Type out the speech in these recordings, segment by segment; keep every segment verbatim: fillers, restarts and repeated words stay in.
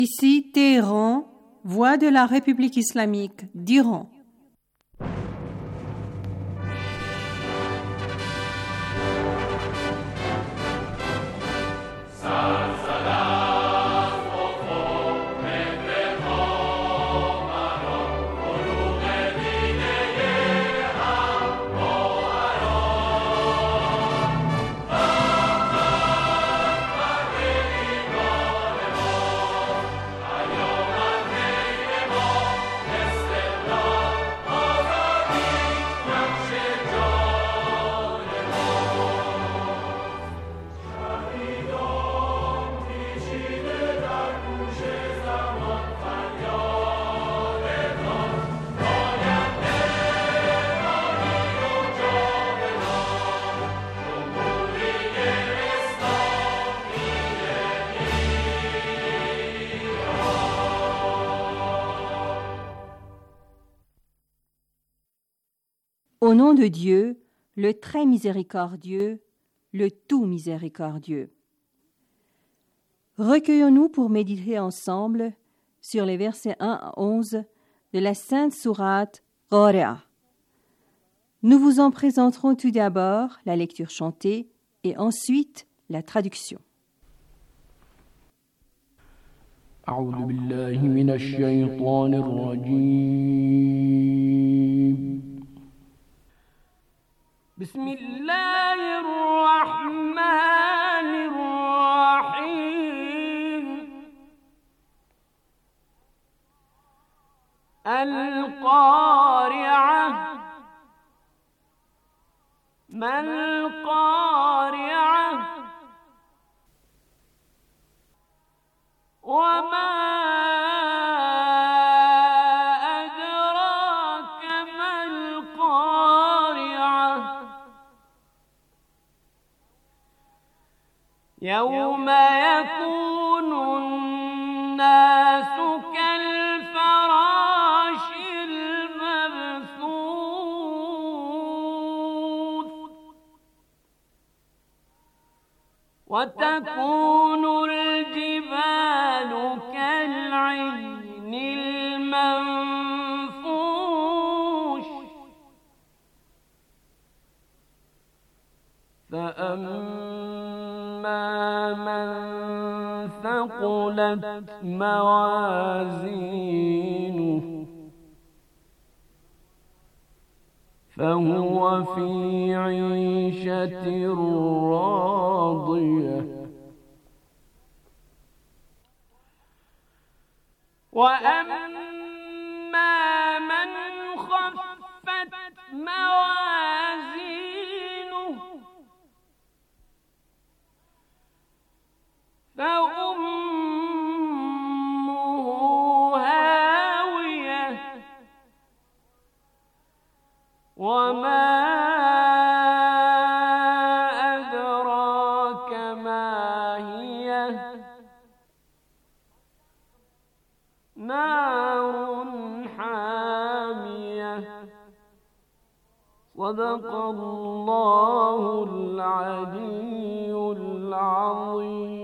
Ici Téhéran, voix de la République islamique d'Iran. Au nom de Dieu, le très miséricordieux, le tout miséricordieux. Recueillons-nous pour méditer ensemble sur les versets un à onze de la sainte sourate Qari'ah. Nous vous en présenterons tout d'abord la lecture chantée et ensuite la traduction. أعوذ بالله من الشيطان الرجيم بسم الله الرحمن الرحيم القارعة ما القارعة وما أدراك ما القارعة يوم يكون الناس كالفراش المبثوث وتكون الجبال كالعهن المنفوش فأما من ثقلت موازينه فهو في عيشة راضية وأما من خفت موازينه فأمه هاوية وما أدراك ما هي نار حامية صدق الله العلي العظيم.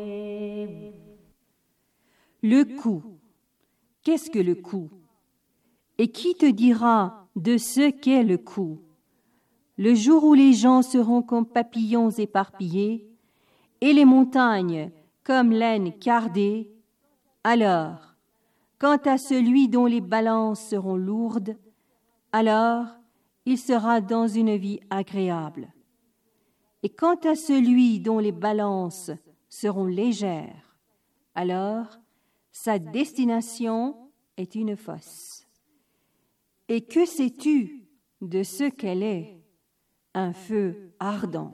Le coup. Qu'est-ce que le coup? Et qui te dira de ce qu'est le coup? Le jour où les gens seront comme papillons éparpillés et les montagnes comme laine cardée, alors, quant à celui dont les balances seront lourdes, alors il sera dans une vie agréable. Et quant à celui dont les balances seront légères, alors sa destination est une fosse. Et que sais-tu de ce qu'elle est? Un feu ardent.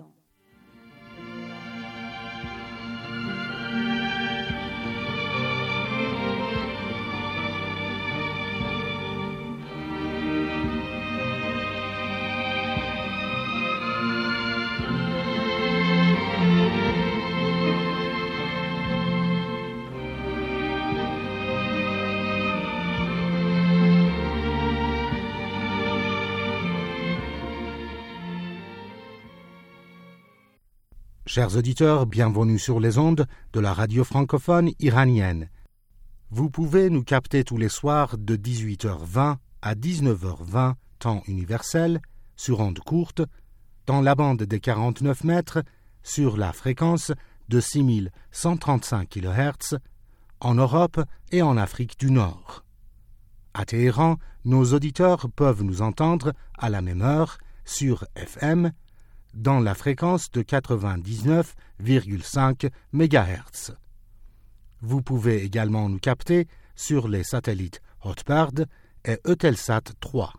Chers auditeurs, bienvenue sur les ondes de la radio francophone iranienne. Vous pouvez nous capter tous les soirs de dix-huit heures vingt à dix-neuf heures vingt, temps universel, sur onde courte, dans la bande des quarante-neuf mètres, sur la fréquence de six mille cent trente-cinq kilohertz, en Europe et en Afrique du Nord. À Téhéran, nos auditeurs peuvent nous entendre à la même heure sur F M, dans la fréquence de quatre-vingt-dix-neuf virgule cinq mégahertz. Vous pouvez également nous capter sur les satellites Hotbird et Eutelsat trois.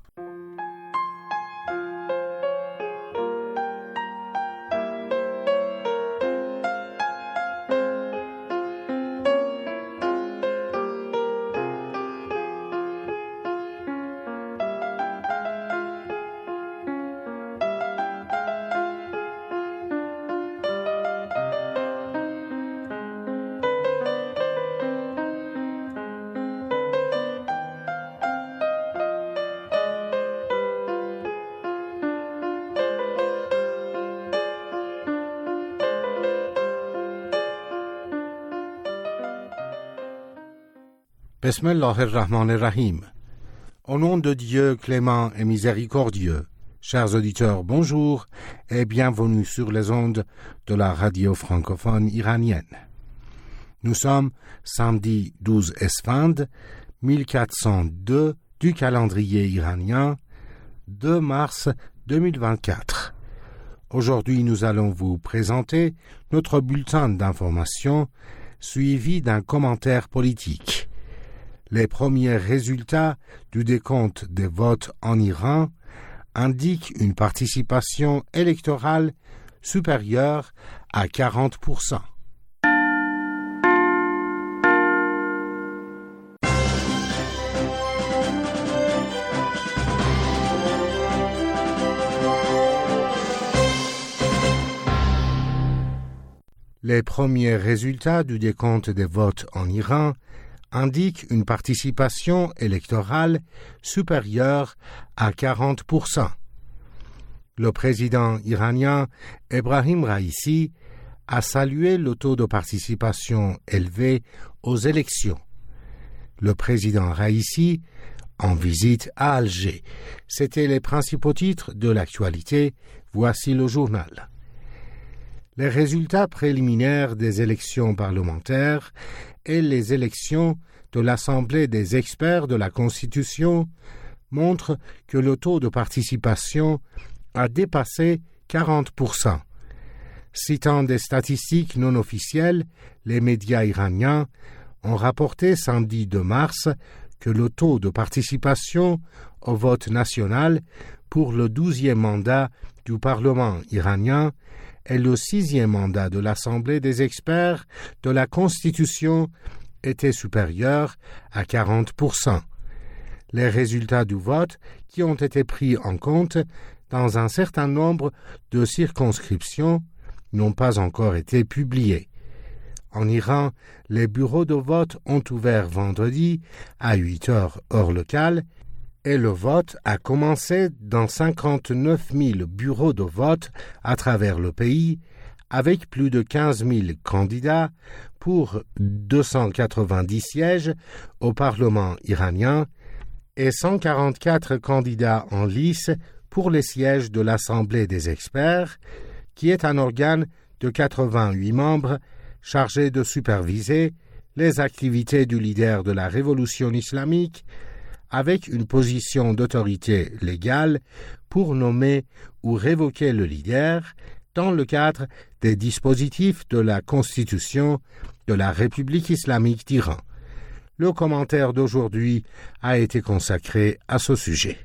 Bismillah ar-Rahman ar-Rahim. Au nom de Dieu clément et miséricordieux, chers auditeurs, bonjour et bienvenue sur les ondes de la radio francophone iranienne. Nous sommes samedi douze Esfand, mille quatre cent deux du calendrier iranien, deux mars deux mille vingt-quatre. Aujourd'hui, nous allons vous présenter notre bulletin d'information suivi d'un commentaire politique. Les premiers résultats du décompte des votes en Iran indiquent une participation électorale supérieure à quarante pour cent. Les premiers résultats du décompte des votes en Iran indique une participation électorale supérieure à quarante pour cent. Le président iranien Ebrahim Raïssi a salué le taux de participation élevé aux élections. Le président Raïssi, en visite à Alger, c'étaient les principaux titres de l'actualité. Voici le journal. Les résultats préliminaires des élections parlementaires et les élections de l'Assemblée des experts de la Constitution montrent que le taux de participation a dépassé quarante pour cent. Citant des statistiques non officielles, les médias iraniens ont rapporté samedi deux mars que le taux de participation au vote national pour le douzième mandat du Parlement iranien et le sixième mandat de l'Assemblée des experts de la Constitution était supérieur à quarante pour cent. Les résultats du vote, qui ont été pris en compte dans un certain nombre de circonscriptions, n'ont pas encore été publiés. En Iran, les bureaux de vote ont ouvert vendredi à huit heures heure locale et le vote a commencé dans cinquante-neuf mille bureaux de vote à travers le pays, avec plus de quinze mille candidats pour deux cent quatre-vingt-dix sièges au Parlement iranien et cent quarante-quatre candidats en lice pour les sièges de l'Assemblée des experts, qui est un organe de quatre-vingt-huit membres chargé de superviser les activités du leader de la révolution islamique, avec une position d'autorité légale pour nommer ou révoquer le leader dans le cadre des dispositifs de la Constitution de la République islamique d'Iran. Le commentaire d'aujourd'hui a été consacré à ce sujet.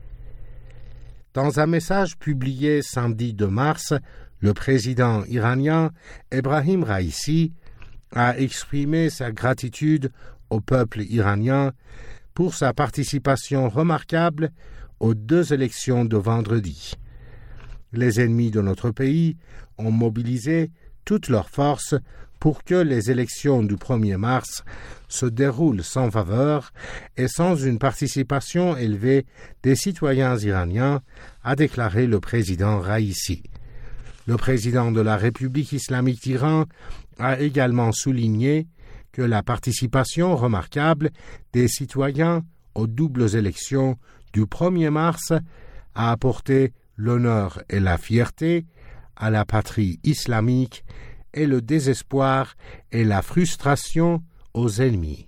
Dans un message publié samedi deux mars, le président iranien Ebrahim Raïssi a exprimé sa gratitude au peuple iranien pour sa participation remarquable aux deux élections de vendredi. Les ennemis de notre pays ont mobilisé toutes leurs forces pour que les élections du premier mars se déroulent sans faveur et sans une participation élevée des citoyens iraniens, a déclaré le président Raïssi. Le président de la République islamique d'Iran a également souligné que la participation remarquable des citoyens aux doubles élections du premier mars a apporté l'honneur et la fierté à la patrie islamique et le désespoir et la frustration aux ennemis.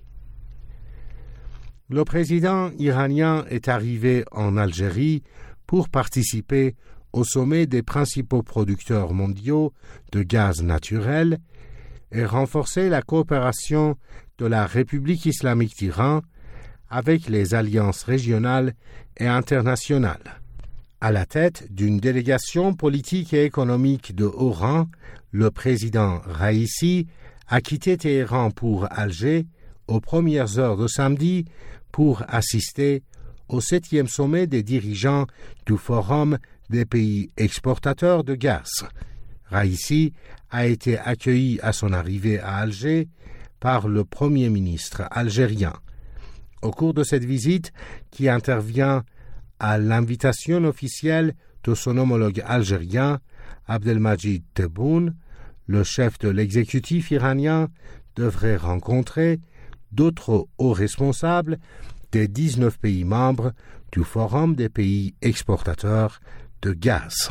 Le président iranien est arrivé en Algérie pour participer au sommet des principaux producteurs mondiaux de gaz naturel et renforcer la coopération de la République islamique d'Iran avec les alliances régionales et internationales. À la tête d'une délégation politique et économique de haut rang, le président Raïssi a quitté Téhéran pour Alger aux premières heures de samedi pour assister au septième sommet des dirigeants du Forum des pays exportateurs de gaz. Raïssi a été accueilli à son arrivée à Alger par le Premier ministre algérien. Au cours de cette visite, qui intervient à l'invitation officielle de son homologue algérien, Abdelmajid Tebboune, le chef de l'exécutif iranien devrait rencontrer d'autres hauts responsables des dix-neuf pays membres du Forum des pays exportateurs de gaz.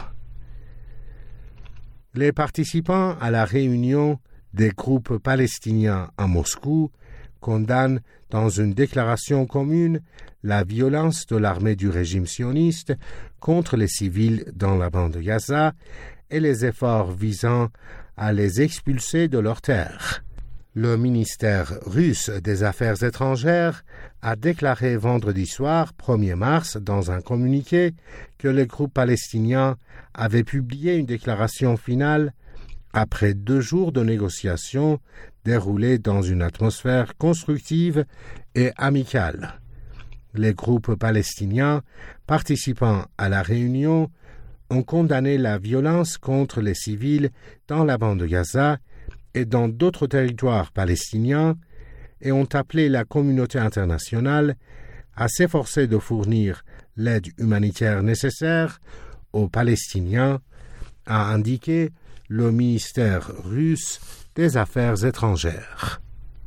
Les participants à la réunion des groupes palestiniens à Moscou condamnent dans une déclaration commune la violence de l'armée du régime sioniste contre les civils dans la bande de Gaza et les efforts visant à les expulser de leurs terres. Le ministère russe des Affaires étrangères a déclaré vendredi soir, premier mars, dans un communiqué, que les groupes palestiniens avaient publié une déclaration finale après deux jours de négociations déroulées dans une atmosphère constructive et amicale. Les groupes palestiniens participant à la réunion ont condamné la violence contre les civils dans la bande de Gaza et dans d'autres territoires palestiniens et ont appelé la communauté internationale à s'efforcer de fournir l'aide humanitaire nécessaire aux Palestiniens, a indiqué le ministère russe des Affaires étrangères.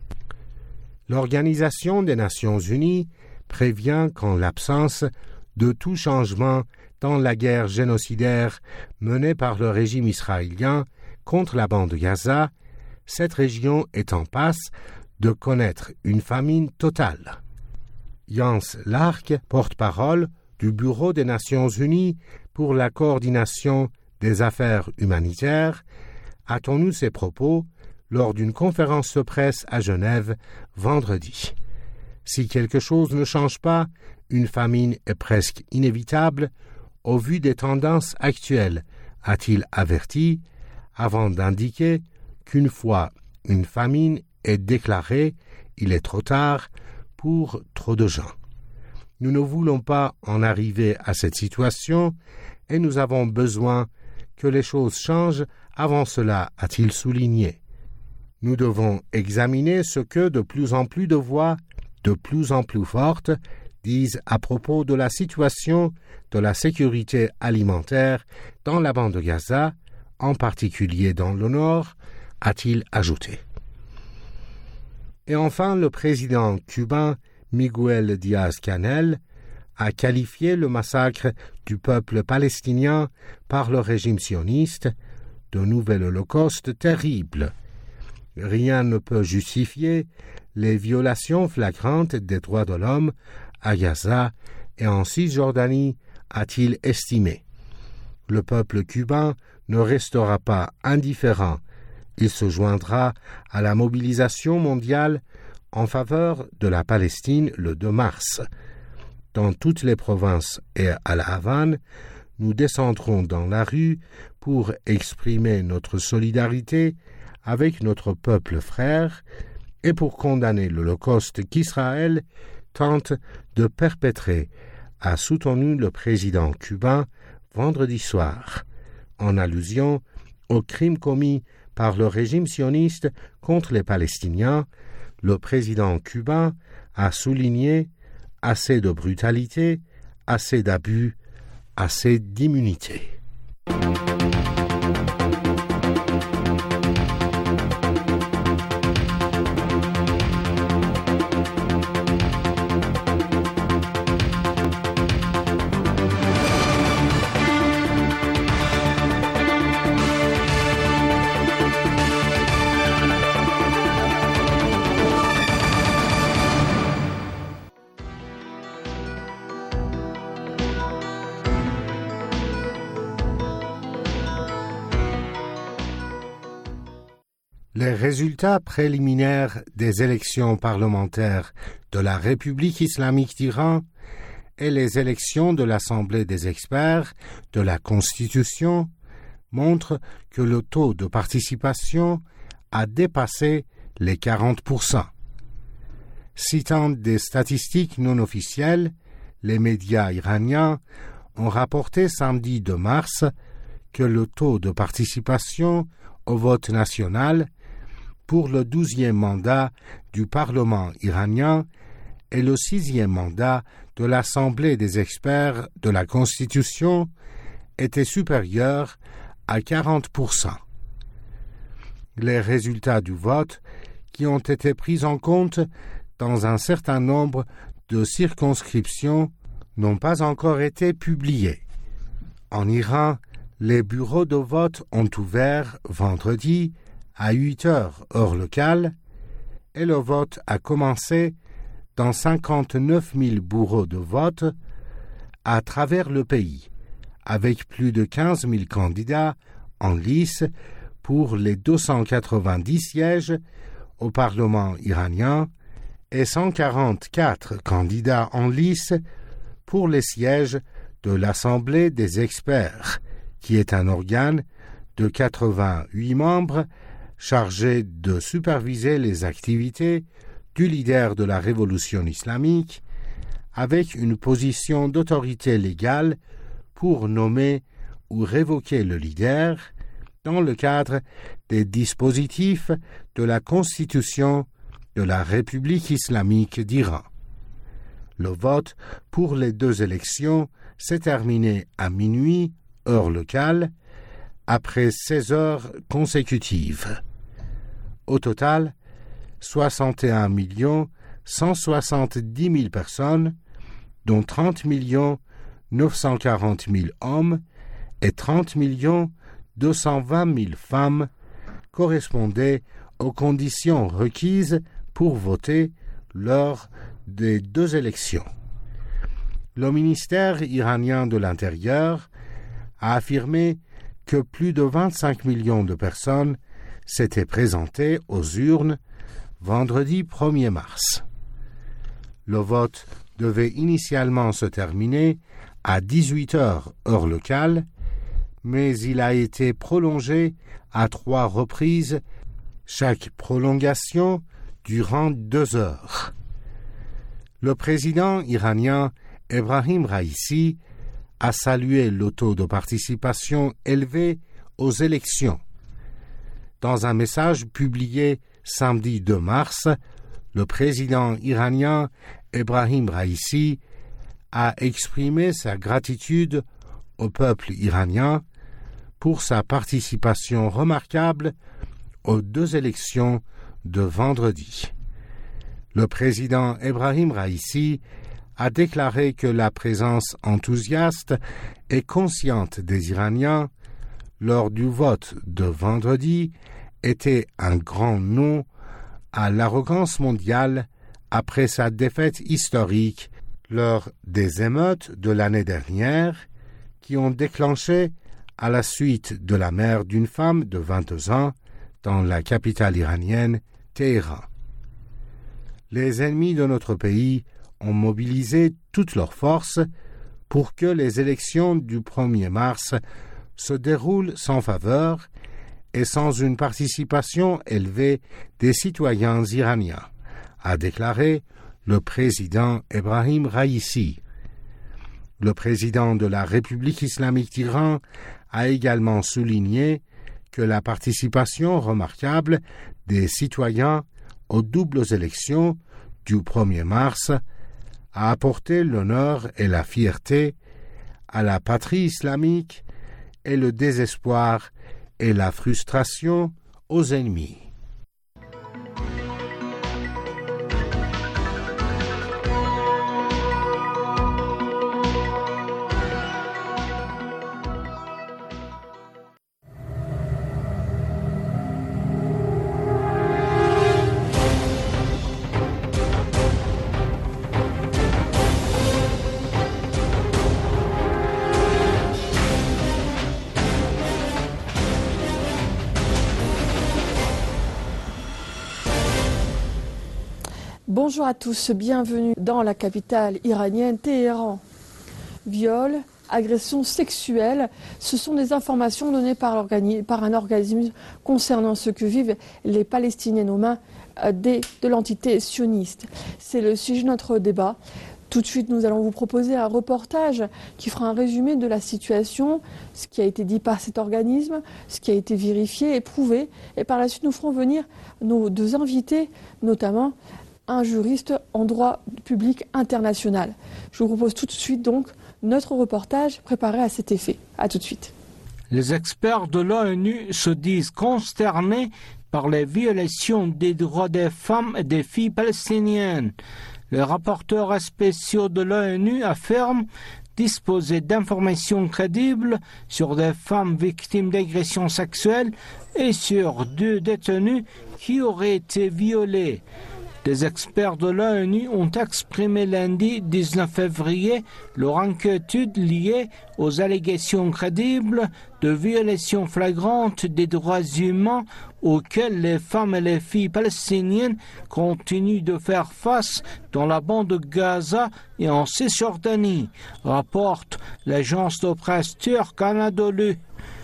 L'Organisation des Nations unies prévient qu'en l'absence de tout changement dans la guerre génocidaire menée par le régime israélien contre la bande de Gaza, cette région est en passe de connaître une famine totale. Jens Lark, porte-parole du Bureau des Nations unies pour la coordination des affaires humanitaires, a tenu ses propos lors d'une conférence de presse à Genève vendredi. Si quelque chose ne change pas, une famine est presque inévitable au vu des tendances actuelles, a-t-il averti, avant d'indiquer qu'une fois une famine est déclarée, il est trop tard pour trop de gens. Nous ne voulons pas en arriver à cette situation et nous avons besoin que les choses changent avant cela, a-t-il souligné. Nous devons examiner ce que de plus en plus de voix, de plus en plus fortes, disent à propos de la situation de la sécurité alimentaire dans la bande de Gaza, en particulier dans le nord, a-t-il ajouté. Et enfin, le président cubain Miguel Díaz-Canel a qualifié le massacre du peuple palestinien par le régime sioniste de nouvel holocauste terrible. Rien ne peut justifier les violations flagrantes des droits de l'homme à Gaza et en Cisjordanie, a-t-il estimé. Le peuple cubain ne restera pas indifférent. Il se joindra à la mobilisation mondiale en faveur de la Palestine le deux mars. Dans toutes les provinces et à La Havane, nous descendrons dans la rue pour exprimer notre solidarité avec notre peuple frère et pour condamner l'Holocauste qu'Israël tente de perpétrer, a soutenu le président cubain vendredi soir, en allusion aux crimes commis par le régime sioniste contre les Palestiniens. Le président cubain a souligné assez de brutalité, assez d'abus, assez d'immunité. Les résultats préliminaires des élections parlementaires de la République islamique d'Iran et les élections de l'Assemblée des experts de la Constitution montrent que le taux de participation a dépassé les quarante pour cent. Citant des statistiques non officielles, les médias iraniens ont rapporté samedi deux mars que le taux de participation au vote national pour le douzième mandat du Parlement iranien et le sixième mandat de l'Assemblée des experts de la Constitution était supérieur à quarante pour cent. Les résultats du vote, qui ont été pris en compte dans un certain nombre de circonscriptions, n'ont pas encore été publiés. En Iran, les bureaux de vote ont ouvert vendredi à huit heures heure locale et le vote a commencé dans cinquante-neuf mille bureaux de vote à travers le pays, avec plus de quinze mille candidats en lice pour les deux cent quatre-vingt-dix sièges au Parlement iranien et cent quarante-quatre candidats en lice pour les sièges de l'Assemblée des experts, qui est un organe de quatre-vingt-huit membres chargé de superviser les activités du leader de la révolution islamique, avec une position d'autorité légale pour nommer ou révoquer le leader dans le cadre des dispositifs de la Constitution de la République islamique d'Iran. Le vote pour les deux élections s'est terminé à minuit, heure locale, après seize heures consécutives. Au total, soixante et un millions cent soixante-dix mille personnes, dont trente millions neuf cent quarante mille hommes et trente millions deux cent vingt mille femmes, correspondaient aux conditions requises pour voter lors des deux élections. Le ministère iranien de l'Intérieur a affirmé que plus de vingt-cinq millions de personnes s'étaient présentées aux urnes vendredi premier mars. Le vote devait initialement se terminer à dix-huit heures heure locale, mais il a été prolongé à trois reprises, chaque prolongation durant deux heures. Le président iranien Ebrahim Raïssi a salué le taux de participation élevé aux élections. Dans un message publié samedi deux mars, le président iranien Ebrahim Raïssi a exprimé sa gratitude au peuple iranien pour sa participation remarquable aux deux élections de vendredi. Le président Ebrahim Raïssi a déclaré que la présence enthousiaste et consciente des Iraniens lors du vote de vendredi était un grand non à l'arrogance mondiale après sa défaite historique lors des émeutes de l'année dernière qui ont déclenché à la suite de la mort d'une femme de vingt-deux ans dans la capitale iranienne, Téhéran. Les ennemis de notre pays ont mobilisé toutes leurs forces pour que les élections du premier mars se déroulent sans faveur et sans une participation élevée des citoyens iraniens, a déclaré le président Ebrahim Raïssi. Le président de la République islamique d'Iran a également souligné que la participation remarquable des citoyens aux doubles élections du premier mars a apporté l'honneur et la fierté à la patrie islamique et le désespoir et la frustration aux ennemis. Bonjour à tous, bienvenue dans la capitale iranienne, Téhéran. Viol, agression sexuelle, ce sont des informations données par, par un organisme concernant ce que vivent les Palestiniennes aux mains des, de l'entité sioniste. C'est le sujet de notre débat. Tout de suite, nous allons vous proposer un reportage qui fera un résumé de la situation, ce qui a été dit par cet organisme, ce qui a été vérifié et prouvé. Et par la suite, nous ferons venir nos deux invités, notamment un juriste en droit public international. Je vous propose tout de suite donc notre reportage préparé à cet effet. A tout de suite. Les experts de l'ONU se disent consternés par les violations des droits des femmes et des filles palestiniennes. Les rapporteurs spéciaux de l'ONU affirment disposer d'informations crédibles sur des femmes victimes d'agressions sexuelles et sur deux détenus qui auraient été violés. Les experts de l'ONU ont exprimé lundi dix-neuf février leur inquiétude liée aux allégations crédibles de violations flagrantes des droits humains auxquelles les femmes et les filles palestiniennes continuent de faire face dans la bande de Gaza et en Cisjordanie, rapporte l'agence de presse turque Anadolu.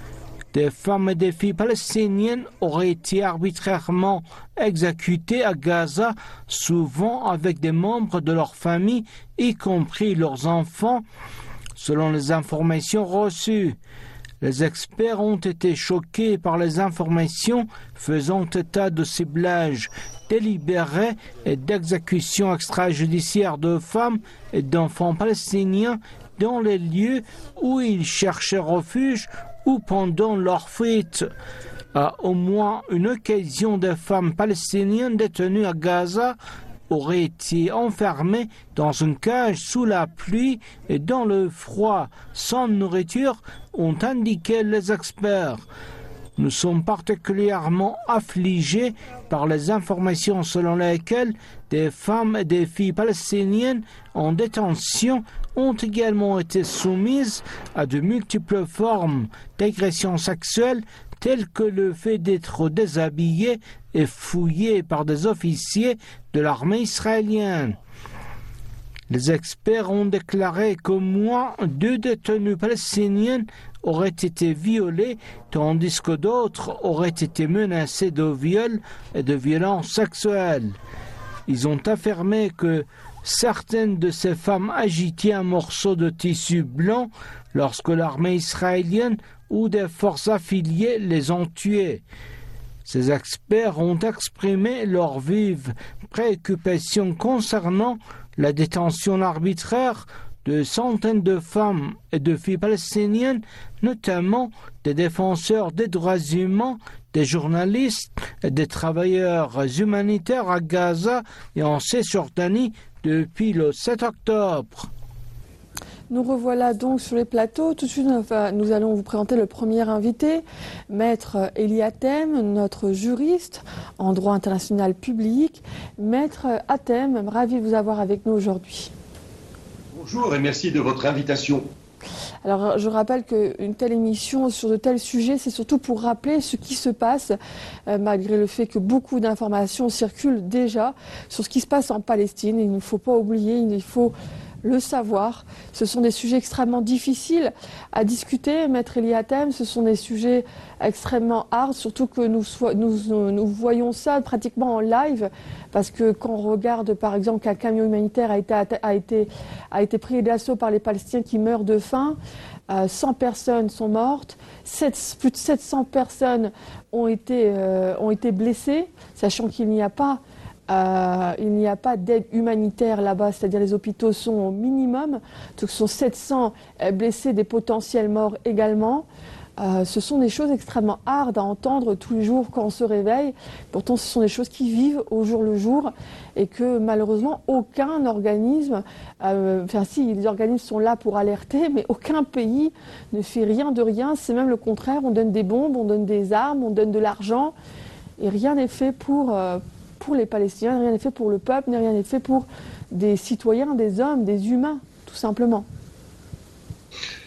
Des femmes et des filles palestiniennes auraient été arbitrairement exécutées à Gaza, souvent avec des membres de leur famille, y compris leurs enfants, selon les informations reçues. Les experts ont été choqués par les informations faisant état de ciblage délibéré et d'exécution extrajudiciaire de femmes et d'enfants palestiniens dans les lieux où ils cherchaient refuge ou pendant leur fuite. À au moins une occasion, des femmes palestiniennes détenues à Gaza auraient été enfermées dans une cage sous la pluie et dans le froid, sans nourriture, ont indiqué les experts. Nous sommes particulièrement affligés par les informations selon lesquelles des femmes et des filles palestiniennes en détention ont également été soumises à de multiples formes d'agressions sexuelles telles que le fait d'être déshabillées et fouillées par des officiers de l'armée israélienne. Les experts ont déclaré qu'au moins deux détenues palestiniennes auraient été violées, tandis que d'autres auraient été menacées de viol et de violences sexuelles. Ils ont affirmé que certaines de ces femmes agitaient un morceau de tissu blanc lorsque l'armée israélienne ou des forces affiliées les ont tuées. Ces experts ont exprimé leur vive préoccupation concernant la détention arbitraire de centaines de femmes et de filles palestiniennes, notamment des défenseurs des droits humains, des journalistes et des travailleurs humanitaires à Gaza et en Cisjordanie depuis le sept octobre. Nous revoilà donc sur les plateaux. Tout de suite, nous allons vous présenter le premier invité, Maître Eli Hatem, notre juriste en droit international public. Maître Hatem, ravi de vous avoir avec nous aujourd'hui. Bonjour et merci de votre invitation. Alors, je rappelle qu'une telle émission sur de tels sujets, c'est surtout pour rappeler ce qui se passe, euh, malgré le fait que beaucoup d'informations circulent déjà sur ce qui se passe en Palestine. Il ne faut pas oublier, il faut le savoir. Ce sont des sujets extrêmement difficiles à discuter, Maître Eli Hatem. Ce sont des sujets extrêmement hard, surtout que nous, nous, nous voyons ça pratiquement en live, parce que quand on regarde par exemple qu'un camion humanitaire a été, a été, a été pris d'assaut par les Palestiniens qui meurent de faim, euh, cent personnes sont mortes, sept, plus de sept cents personnes ont été, euh, ont été blessées, sachant qu'il n'y a pas Euh, il n'y a pas d'aide humanitaire là-bas, c'est-à-dire les hôpitaux sont au minimum, donc ce sont sept cents blessés, des potentiels morts également. Euh, ce sont des choses extrêmement hard à entendre tous les jours quand on se réveille. Pourtant, ce sont des choses qui vivent au jour le jour et que malheureusement aucun organisme, euh, enfin si, les organismes sont là pour alerter, mais aucun pays ne fait rien de rien. C'est même le contraire, on donne des bombes, on donne des armes, on donne de l'argent et rien n'est fait pour... Euh, pour les Palestiniens, rien n'est fait pour le peuple, rien n'est fait pour des citoyens, des hommes, des humains, tout simplement.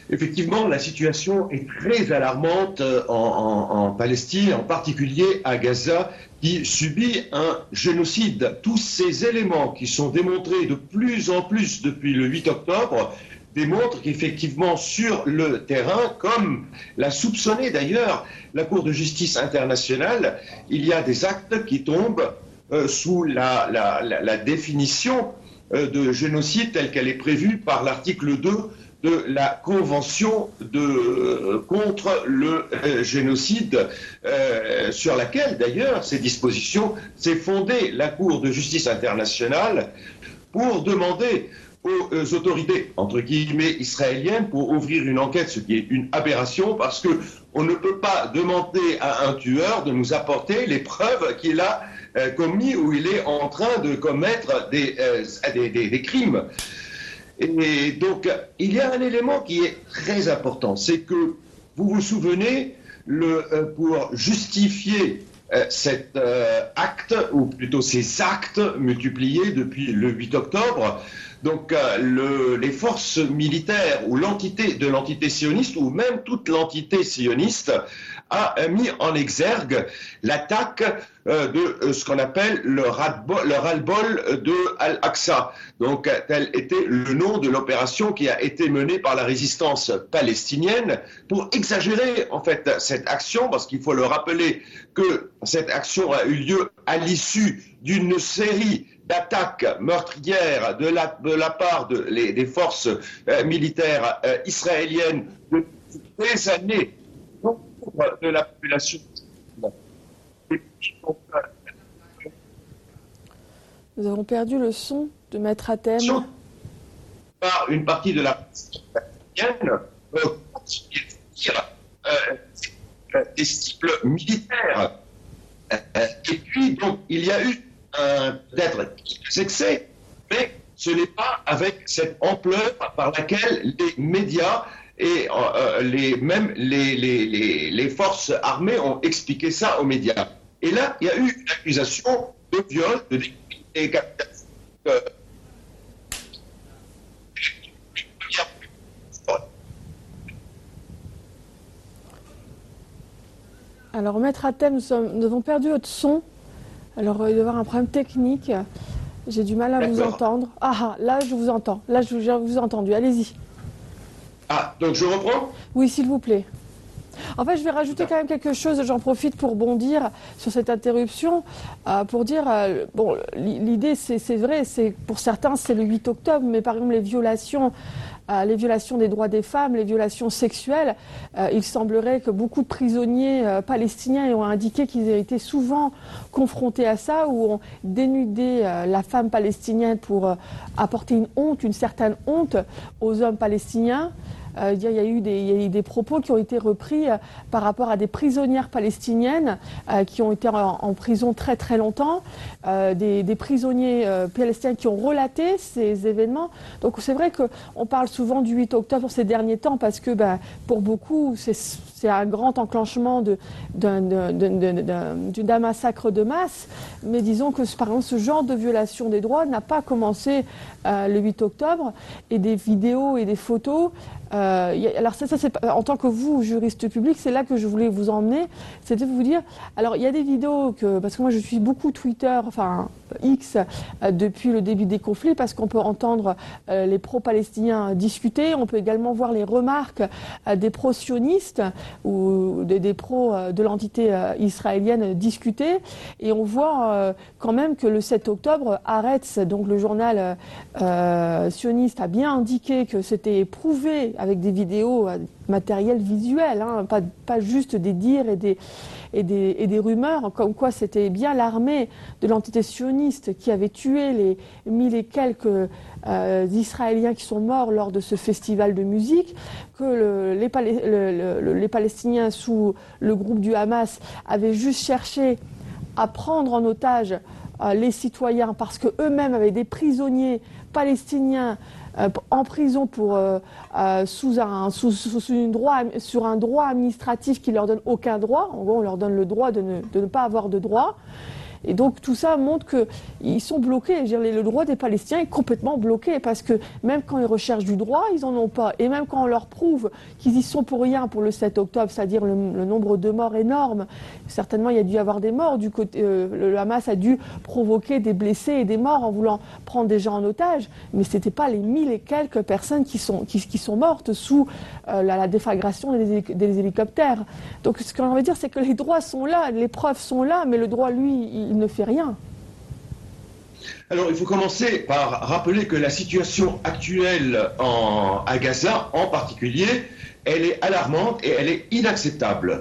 Effectivement, la situation est très alarmante en, en, en Palestine, en particulier à Gaza, qui subit un génocide. Tous ces éléments qui sont démontrés de plus en plus depuis le huit octobre démontrent qu'effectivement sur le terrain, comme l'a soupçonné d'ailleurs la Cour de justice internationale, il y a des actes qui tombent euh, sous la, la, la, la définition euh, de génocide telle qu'elle est prévue par l'article deux de la Convention de, euh, contre le euh, génocide, euh, sur laquelle d'ailleurs ces dispositions s'est fondée la Cour de justice internationale pour demander aux euh, autorités, entre guillemets, israéliennes, pour ouvrir une enquête, ce qui est une aberration, parce que on ne peut pas demander à un tueur de nous apporter les preuves qu'il a euh, commis ou il est en train de commettre des, euh, des, des, des crimes. Et donc, il y a un élément qui est très important, c'est que, vous vous souvenez, le, euh, pour justifier euh, cet euh, acte, ou plutôt ces actes multipliés depuis le huit octobre, donc euh, le, les forces militaires ou l'entité de l'entité sioniste, ou même toute l'entité sioniste, a mis en exergue l'attaque euh, de euh, ce qu'on appelle le ras-le-bol de Al-Aqsa. Donc, tel était le nom de l'opération qui a été menée par la résistance palestinienne pour exagérer en fait cette action, parce qu'il faut le rappeler que cette action a eu lieu à l'issue d'une série d'attaques meurtrières de la, de la part de, les, des forces euh, militaires euh, israéliennes depuis des années de la population. Nous avons perdu le son de Maître Hatem. Par une partie de la population palestinienne, euh, euh, des cibles militaires. Euh, et puis, donc, il y a eu peut-être quelques excès, mais ce n'est pas avec cette ampleur par laquelle les médias et euh, les, même les, les, les, les forces armées ont expliqué ça aux médias. Et là, il y a eu une accusation de viol, de décapitation. Euh, Alors, Maître Hatem, nous, sommes, nous avons perdu votre son. Alors, il doit y avoir un problème technique. J'ai du mal à vous entendre. Ah, là, je vous entends. Là, je vous, vous ai entendu. Allez-y. Ah, donc je reprends ? Oui, s'il vous plaît. En fait, je vais rajouter quand même quelque chose. J'en profite pour bondir sur cette interruption, euh, pour dire, euh, bon, l'idée, c'est, c'est vrai, c'est pour certains, c'est le huit octobre, mais par exemple, les violations, euh, les violations des droits des femmes, les violations sexuelles, euh, il semblerait que beaucoup de prisonniers euh, palestiniens ont indiqué qu'ils aient été souvent confrontés à ça, où on dénudait euh, la femme palestinienne pour euh, apporter une honte, une certaine honte aux hommes palestiniens. Euh, il, y a eu des, il y a eu des propos qui ont été repris euh, par rapport à des prisonnières palestiniennes euh, qui ont été en, en prison très très longtemps, euh, des, des prisonniers euh, palestiniens qui ont relaté ces événements. Donc c'est vrai qu'on parle souvent du huit octobre ces derniers temps parce que ben, pour beaucoup c'est, c'est un grand enclenchement de, d'un, d'un, d'un, d'un massacre de masse, mais disons que par exemple ce genre de violation des droits n'a pas commencé euh, le huit octobre, et des vidéos et des photos. Euh, y a, alors ça, ça c'est, en tant que vous, juriste public, c'est là que je voulais vous emmener, c'était vous dire, alors il y a des vidéos, que, parce que moi je suis beaucoup Twitter, enfin X, euh, depuis le début des conflits, parce qu'on peut entendre euh, les pro-palestiniens discuter, on peut également voir les remarques euh, des pro-sionistes ou des, des pros euh, de l'entité euh, israélienne discuter, et on voit euh, quand même que le sept octobre, Haaretz, donc le journal euh, sioniste, a bien indiqué que c'était prouvé avec des vidéos, matériel visuel, hein, pas, pas juste des dires et des, et, des, et des rumeurs, comme quoi c'était bien l'armée de l'entité sioniste qui avait tué les mille et quelques euh, Israéliens qui sont morts lors de ce festival de musique, que le, les, Palais, le, le, les Palestiniens sous le groupe du Hamas avaient juste cherché à prendre en otage euh, les citoyens parce qu'eux-mêmes avaient des prisonniers palestiniens Euh, en prison pour, euh, euh, sous un, sous, sous une droit, sur un droit administratif qui ne leur donne aucun droit. En gros, on leur donne le droit de ne, de ne pas avoir de droit. Et donc tout ça montre qu'ils sont bloqués. Je veux dire, le droit des Palestiniens est complètement bloqué parce que même quand ils recherchent du droit, ils n'en ont pas. Et même quand on leur prouve qu'ils y sont pour rien pour le sept octobre, c'est-à-dire le, le nombre de morts énorme, certainement il y a dû y avoir des morts. Du côté, euh, le Hamas a dû provoquer des blessés et des morts en voulant prendre des gens en otage, mais ce n'étaient pas les mille et quelques personnes qui sont, qui, qui sont mortes sous euh, la, la déflagration des, des hélicoptères. Donc ce qu'on veut dire, c'est que les droits sont là, les preuves sont là, mais le droit, lui, il ne fait rien. Alors, il faut commencer par rappeler que la situation actuelle en, à Gaza, en particulier, elle est alarmante et elle est inacceptable.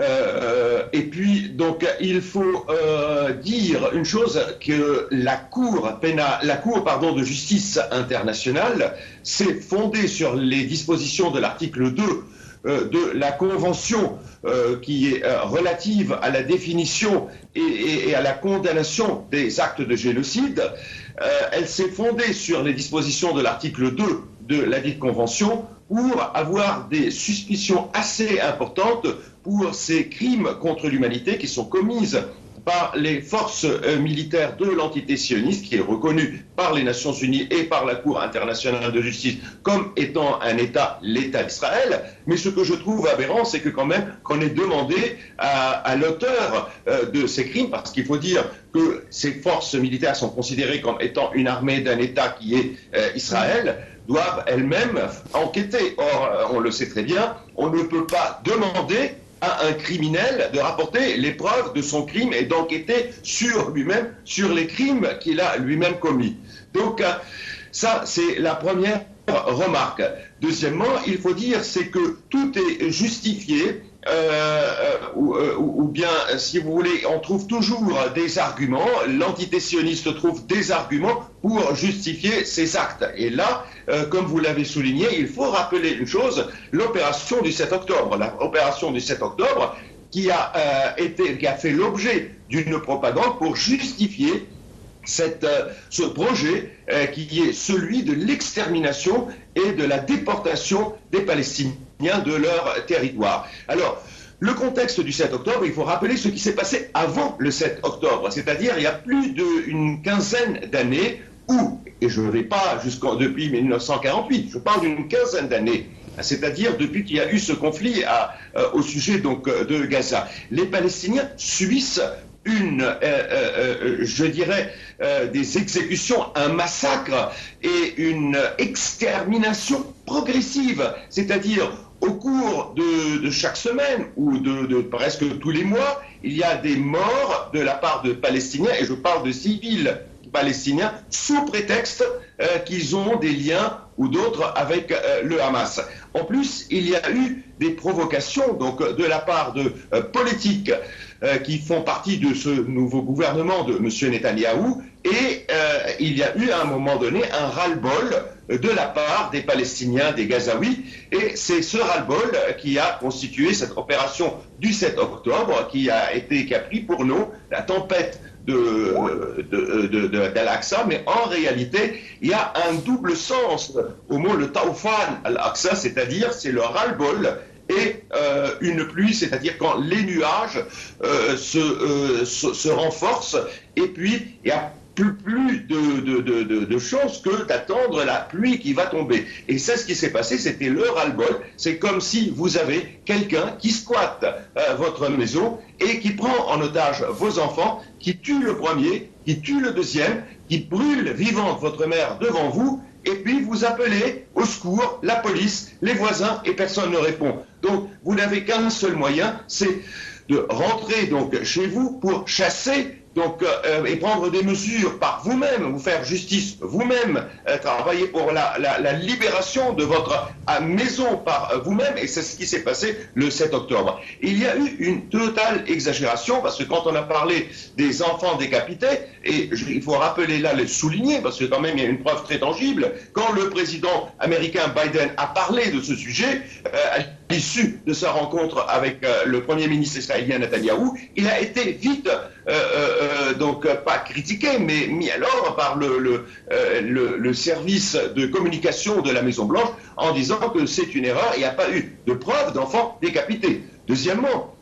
Euh, et puis, donc, il faut euh, dire une chose, que la Cour, pénale, la Cour pardon, de justice internationale s'est fondée sur les dispositions de l'article deux euh, de la Convention euh, qui est euh, relative à la définition et, et, et à la condamnation des actes de génocide. Euh, elle s'est fondée sur les dispositions de l'article deux de la dite Convention pour avoir des suspicions assez importantes pour ces crimes contre l'humanité qui sont commises par les forces euh, militaires de l'entité sioniste, qui est reconnue par les Nations Unies et par la Cour internationale de justice comme étant un État, l'État d'Israël. Mais ce que je trouve aberrant, c'est que quand même qu'on ait demandé à, à l'auteur euh, de ces crimes, parce qu'il faut dire que ces forces militaires sont considérées comme étant une armée d'un État qui est euh, Israël, doivent elles-mêmes enquêter. Or, on le sait très bien, on ne peut pas demander à un criminel de rapporter les preuves de son crime et d'enquêter sur lui-même, sur les crimes qu'il a lui-même commis. Donc, ça, c'est la première remarque. Deuxièmement, il faut dire, c'est que tout est justifié, euh, ou, ou, ou bien, si vous voulez, on trouve toujours des arguments, l'entité sioniste trouve des arguments pour justifier ces actes. Et là, euh, comme vous l'avez souligné, il faut rappeler une chose, l'opération du sept octobre. L'opération du sept octobre qui a, euh, été, qui a fait l'objet d'une propagande pour justifier Cette, euh, ce projet euh, qui est celui de l'extermination et de la déportation des Palestiniens de leur territoire. Alors, le contexte du sept octobre, il faut rappeler ce qui s'est passé avant le sept octobre, c'est-à-dire il y a plus d'une quinzaine d'années où, et je ne vais pas jusqu'en depuis mille neuf cent quarante-huit, je parle d'une quinzaine d'années, c'est-à-dire depuis qu'il y a eu ce conflit à, euh, au sujet donc, de Gaza, les Palestiniens subissent une, euh, euh, je dirais, euh, des exécutions, un massacre et une extermination progressive, c'est-à-dire au cours de, de chaque semaine ou de, de presque tous les mois, il y a des morts de la part de Palestiniens, et je parle de civils palestiniens, sous prétexte euh, qu'ils ont des liens ou d'autres avec euh, le Hamas. En plus, il y a eu des provocations donc, de la part de euh, politiques euh, qui font partie de ce nouveau gouvernement de M. Netanyahou, et euh, il y a eu à un moment donné un ras-le-bol de la part des Palestiniens, des Gazaouis, et c'est ce ras-le-bol qui a constitué cette opération du sept octobre, qui a été, qui a pris pour nous la tempête de, de, de, de, d'Al-Aqsa, mais en réalité, il y a un double sens au mot le Taoufan Al-Aqsa, c'est-à-dire c'est le ras-le-bol et euh, une pluie, c'est-à-dire quand les nuages euh, se, euh, se, se renforcent, et puis il y a plus, plus de, de, de, de, de choses que d'attendre la pluie qui va tomber. Et c'est ce qui s'est passé, c'était le ras-le-bol. C'est comme si vous avez quelqu'un qui squatte euh, votre maison et qui prend en otage vos enfants, qui tue le premier, qui tue le deuxième, qui brûle vivante votre mère devant vous, et puis vous appelez au secours la police, les voisins, et personne ne répond. Donc vous n'avez qu'un seul moyen, c'est de rentrer donc chez vous pour chasser donc, euh, et prendre des mesures par vous-même, vous faire justice vous-même, euh, travailler pour la, la, la libération de votre euh, maison par euh, vous-même, et c'est ce qui s'est passé le sept octobre. Il y a eu une totale exagération, parce que quand on a parlé des enfants décapités, et je, il faut rappeler là, le souligner, parce que quand même il y a une preuve très tangible, quand le président américain Biden a parlé de ce sujet, euh, à l'issue de sa rencontre avec euh, le premier ministre israélien Netanyahou, il a été vite euh, euh, donc pas critiqué, mais mis à l'ordre par le, le, euh, le, le service de communication de la Maison-Blanche en disant que c'est une erreur, il n'y a pas eu de preuve d'enfants décapités. Deuxièmement,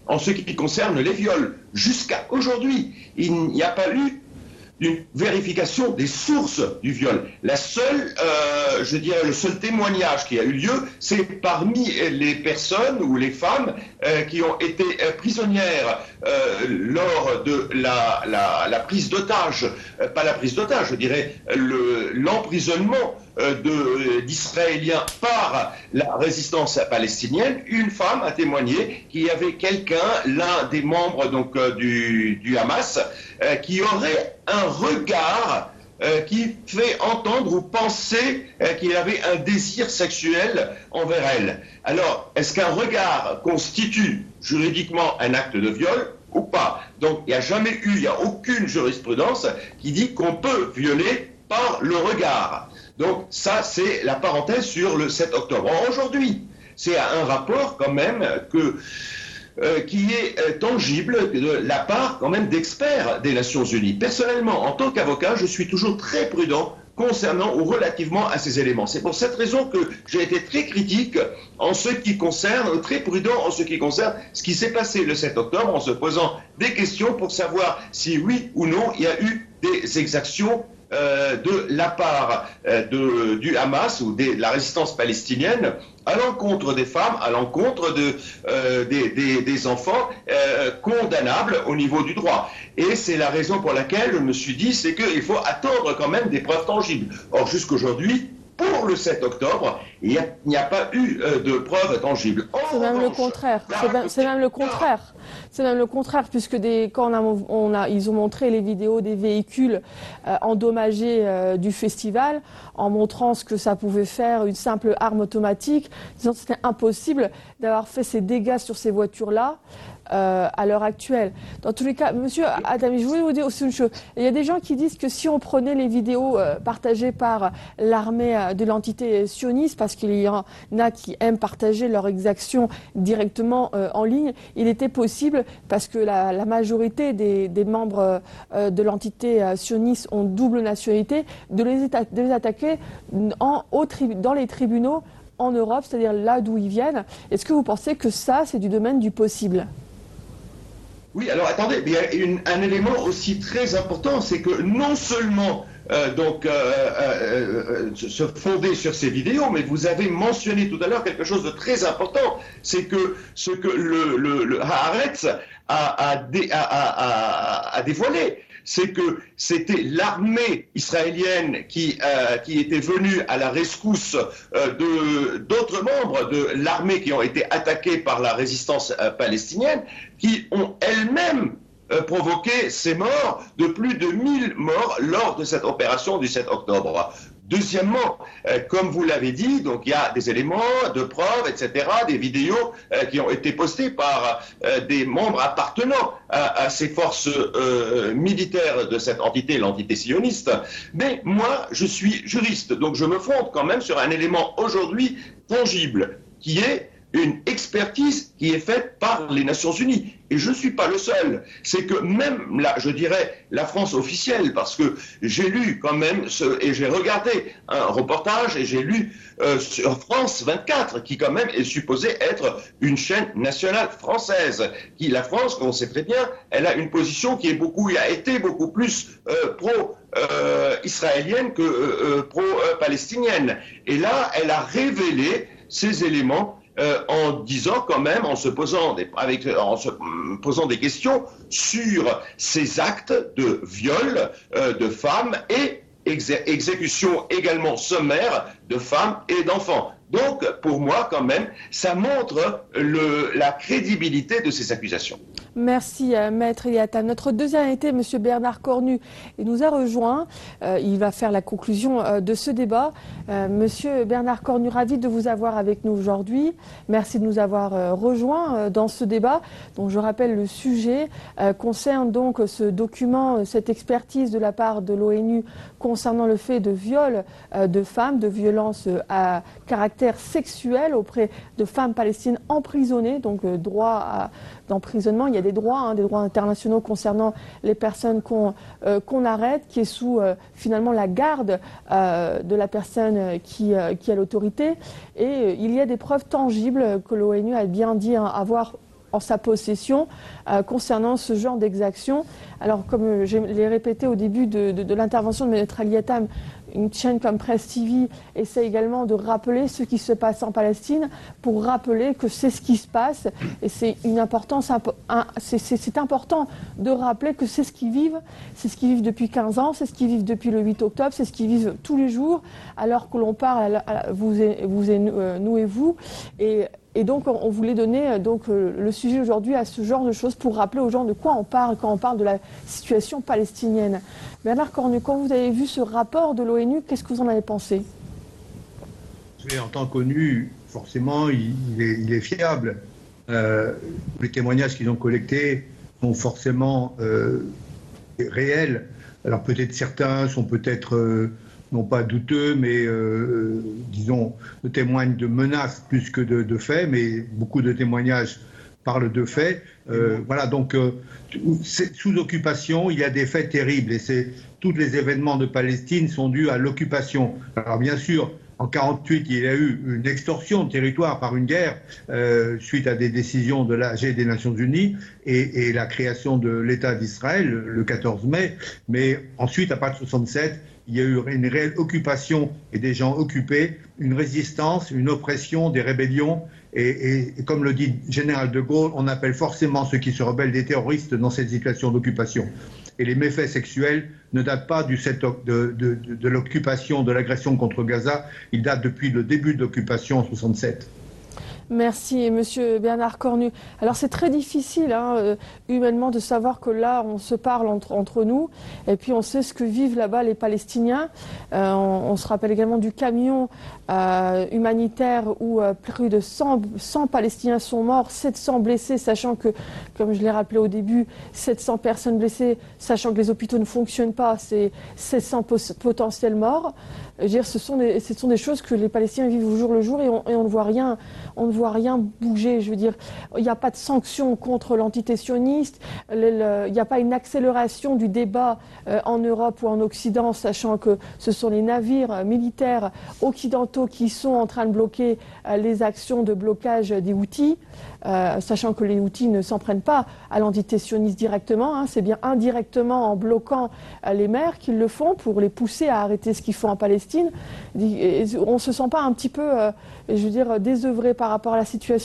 en ce qui concerne les viols. Jusqu'à aujourd'hui, il n'y a pas eu une vérification des sources du viol. La seule, euh, je dirais, le seul témoignage qui a eu lieu, c'est parmi les personnes ou les femmes euh, qui ont été euh, prisonnières euh, lors de la, la, la prise d'otage, euh, pas la prise d'otage, je dirais le, l'emprisonnement euh, de, d'Israéliens par la résistance palestinienne. Une femme a témoigné qu'il y avait quelqu'un, l'un des membres donc euh, du, du Hamas, euh, qui aurait un regard euh, qui fait entendre ou penser euh, qu'il avait un désir sexuel envers elle. Alors, est-ce qu'un regard constitue juridiquement un acte de viol ou pas? Donc, il n'y a jamais eu, il n'y a aucune jurisprudence qui dit qu'on peut violer par le regard. Donc, ça, c'est la parenthèse sur le sept octobre. Or, aujourd'hui, c'est un rapport quand même que... Euh, qui est euh, tangible de la part quand même d'experts des Nations Unies. Personnellement, en tant qu'avocat, je suis toujours très prudent concernant ou relativement à ces éléments. C'est pour cette raison que j'ai été très critique en ce qui concerne, très prudent en ce qui concerne ce qui s'est passé le sept octobre, en se posant des questions pour savoir si oui ou non il y a eu des exactions Euh, de la part euh, de, du Hamas ou de la résistance palestinienne à l'encontre des femmes, à l'encontre de, euh, des, des, des enfants euh, condamnables au niveau du droit. Et c'est la raison pour laquelle je me suis dit, c'est qu'il faut attendre quand même des preuves tangibles. Or, jusqu'aujourd'hui, pour le sept octobre, il n'y a, a pas eu euh, de preuves tangibles. En c'est même revanche, le contraire. C'est même, c'est même le contraire. C'est même le contraire, puisque des, quand on a, on a, ils ont montré les vidéos des véhicules euh, endommagés euh, du festival, en montrant ce que ça pouvait faire une simple arme automatique, disant que c'était impossible d'avoir fait ces dégâts sur ces voitures-là. Euh, à l'heure actuelle. Dans tous les cas, monsieur Adami, je voulais vous dire aussi une chose. Il y a des gens qui disent que si on prenait les vidéos euh, partagées par l'armée euh, de l'entité sioniste, parce qu'il y en a qui aiment partager leurs exactions directement euh, en ligne, il était possible, parce que la, la majorité des, des membres euh, de l'entité euh, sioniste ont double nationalité, de les, éta- de les attaquer en, au tri- dans les tribunaux en Europe, c'est-à-dire là d'où ils viennent. Est-ce que vous pensez que ça, c'est du domaine du possible ? Oui, alors attendez, il y a une, un élément aussi très important, c'est que non seulement euh, donc euh, euh, euh, se fonder sur ces vidéos, mais vous avez mentionné tout à l'heure quelque chose de très important, c'est que ce que le, le, le Haaretz a, a, dé, a, a, a dévoilé, c'est que c'était l'armée israélienne qui, euh, qui était venue à la rescousse euh, de, d'autres membres de l'armée qui ont été attaqués par la résistance euh, palestinienne, qui ont elles-mêmes euh, provoqué ces morts, de plus de mille morts lors de cette opération du sept octobre. Deuxièmement, euh, comme vous l'avez dit, donc il y a des éléments de preuves, et cetera, des vidéos euh, qui ont été postées par euh, des membres appartenant à, à ces forces euh, militaires de cette entité, l'entité sioniste. Mais moi, je suis juriste, donc je me fonde quand même sur un élément aujourd'hui tangible, qui est une expertise qui est faite par les Nations Unies. Et je ne suis pas le seul. C'est que même, là, je dirais, la France officielle, parce que j'ai lu quand même, ce, et j'ai regardé un reportage, et j'ai lu euh, sur France vingt-quatre, qui quand même est supposée être une chaîne nationale française. Qui, la France, on sait très bien, elle a une position qui est beaucoup, a été beaucoup plus euh, pro-israélienne euh, que euh, pro-palestinienne. Et là, elle a révélé ces éléments Euh, en disant quand même, en se posant des, avec, en se posant des questions sur ces actes de viol euh, de femmes et exé- exécution également sommaire de femmes et d'enfants. Donc, pour moi, quand même, ça montre le, la crédibilité de ces accusations. Merci, euh, Maître Eliatam. Notre deuxième invité, M. Bernard Cornu, il nous a rejoint. Euh, il va faire la conclusion euh, de ce débat. Euh, Monsieur Bernard Cornu, ravi de vous avoir avec nous aujourd'hui. Merci de nous avoir euh, rejoints euh, dans ce débat. Donc, je rappelle, le sujet euh, concerne donc ce document, cette expertise de la part de l'ONU concernant le fait de viol euh, de femmes, de violences euh, à caractère sexuel auprès de femmes palestiniennes emprisonnées, donc euh, droit à, d'emprisonnement. Il y a des droits, hein, des droits internationaux concernant les personnes qu'on euh, qu'on arrête, qui est sous euh, finalement la garde euh, de la personne qui, euh, qui a l'autorité. Et euh, il y a des preuves tangibles que l'ONU a bien dit hein, avoir en sa possession euh, concernant ce genre d'exaction. Alors, comme je l'ai répété au début de, de, de l'intervention de Maître Ali Hatem, une chaîne comme Presse T V essaie également de rappeler ce qui se passe en Palestine pour rappeler que c'est ce qui se passe et c'est une importance, c'est, c'est, c'est important de rappeler que c'est ce qu'ils vivent, c'est ce qu'ils vivent depuis quinze ans, c'est ce qu'ils vivent depuis le huit octobre, c'est ce qu'ils vivent tous les jours alors que l'on parle, vous et, vous et nous et vous. Et, Et donc, on voulait donner donc, le sujet aujourd'hui à ce genre de choses pour rappeler aux gens de quoi on parle quand on parle de la situation palestinienne. Bernard Cornu, quand vous avez vu ce rapport de l'ONU, qu'est-ce que vous en avez pensé ? En tant qu'ONU, forcément, il, il, est, il est fiable. Euh, les témoignages qu'ils ont collectés sont forcément euh, réels. Alors peut-être certains sont peut-être... Euh, non pas douteux, mais euh, disons, témoignent de menaces plus que de, de faits, mais beaucoup de témoignages parlent de faits. Euh, voilà, donc, euh, sous occupation, il y a des faits terribles, et c'est, tous les événements de Palestine sont dus à l'occupation. Alors, bien sûr, en quarante-huit, il y a eu une extorsion de territoire par une guerre euh, suite à des décisions de l'A G des Nations Unies et, et la création de l'État d'Israël le quatorze mai. Mais ensuite, à partir de soixante-sept, il y a eu une réelle occupation et des gens occupés, une résistance, une oppression, des rébellions. Et, et, et comme le dit Général de Gaulle, on appelle forcément ceux qui se rebellent des terroristes dans cette situation d'occupation. Et les méfaits sexuels ne datent pas du sept, de, de, de, de l'occupation, de l'agression contre Gaza. Ils datent depuis le début de l'occupation en soixante-sept. Merci, Monsieur Bernard Cornu. Alors c'est très difficile, hein, euh, humainement, de savoir que là, on se parle entre, entre nous, et puis on sait ce que vivent là-bas les Palestiniens. Euh, on, on se rappelle également du camion euh, humanitaire où euh, plus de cent, cent Palestiniens sont morts, sept cents blessés, sachant que, comme je l'ai rappelé au début, sept cents personnes blessées, sachant que les hôpitaux ne fonctionnent pas, c'est sept cents potentiels morts. Je veux dire, ce sont des, ce sont des choses que les Palestiniens vivent au jour le jour et on, et on ne voit rien, on ne voit rien bouger. Je veux dire, il n'y a pas de sanctions contre l'entité sioniste, le, le, il n'y a pas une accélération du débat euh, en Europe ou en Occident, sachant que ce sont les navires euh, militaires occidentaux qui sont en train de bloquer euh, les actions de blocage des Houthis. Euh, sachant que les Houthis ne s'en prennent pas à l'entité sioniste directement, hein, c'est bien indirectement en bloquant euh, les mers qu'ils le font pour les pousser à arrêter ce qu'ils font en Palestine. Et, et on ne se sent pas un petit peu, euh, je veux dire, désœuvré par rapport à la situation ?